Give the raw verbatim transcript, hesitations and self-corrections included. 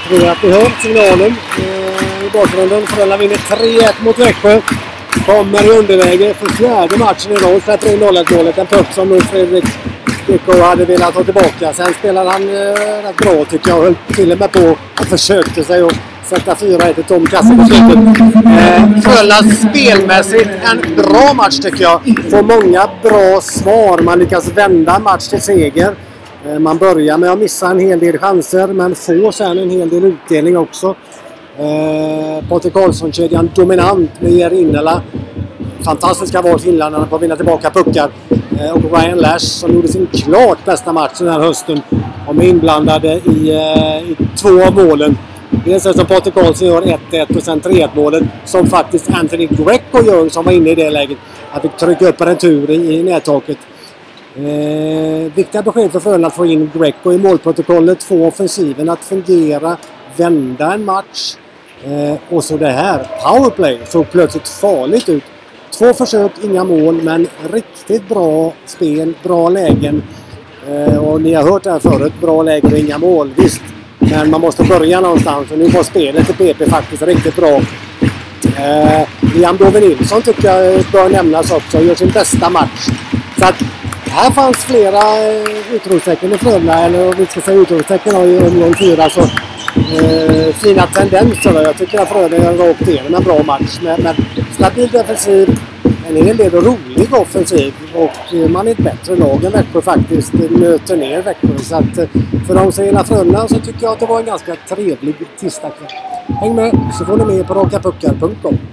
tror jag att ni hör signalen eh, i bakgrunden. Frölunda vinner tre ett mot Växjö. Kommer i underläge för fjärde matchen idag. Släpper in noll ett målet. En puck som nog Fredrik Dicko hade velat ta tillbaka. Sen spelade han eh, rätt bra tycker jag. Höll till och med på och försökte sig och sätta fyra ett i tom kasse på slutet. Eh, Frölunda spelmässigt en bra match tycker jag. Får många bra svar. Man lyckas vända en match till seger. Eh, man börjar med att missa en hel del chanser. Men får sen en hel del utdelning också. Eh, Patrik Karlsson-kedjan dominant med Jere Innala. Fantastiska val finländarna på att vinna tillbaka puckar. Eh, och Ryan Lash som gjorde sin klart bästa match den här hösten. Och är inblandade i, eh, i två av målen. Dels som Patrik Karlsson gör ett ett och sen tre ett målet som faktiskt Anthony Greco gör som var inne i det läget. Han fick trycka upp en retur i, i nättaket. Eh, viktiga besked för Frölunda att få in Greco i målprotokollet. Få offensiven att fungera. Vända en match. Eh, och så det här. Powerplay såg plötsligt farligt ut. Två försök, inga mål. Men riktigt bra spel. Bra lägen. Eh, och ni har hört det här förut. Bra lägen och inga mål. Visst. Men man måste börja någonstans. Och nu var spelet i P P faktiskt riktigt bra. Eh, Liam Dove Nilsson tycker jag bör nämnas också. Gör sin bästa match. Så att här fanns flera eh, utropstecken i Frölunda. Eller vi ska säga utropstecken i omgång fyra. Så eh, fina tendenser. Jag tycker att Frölunda är rakt igenom en bra match. Med, med stabil defensiv. En hel del rolig offensiv. Och eh, man är ett bättre lag än Växjö faktiskt. Nöter ner Växjö. Så att eh, för de som gillar Frölunda så tycker jag att det var en ganska trevlig tisdagkväll. Häng med så får ni med på raka puckar punkt com.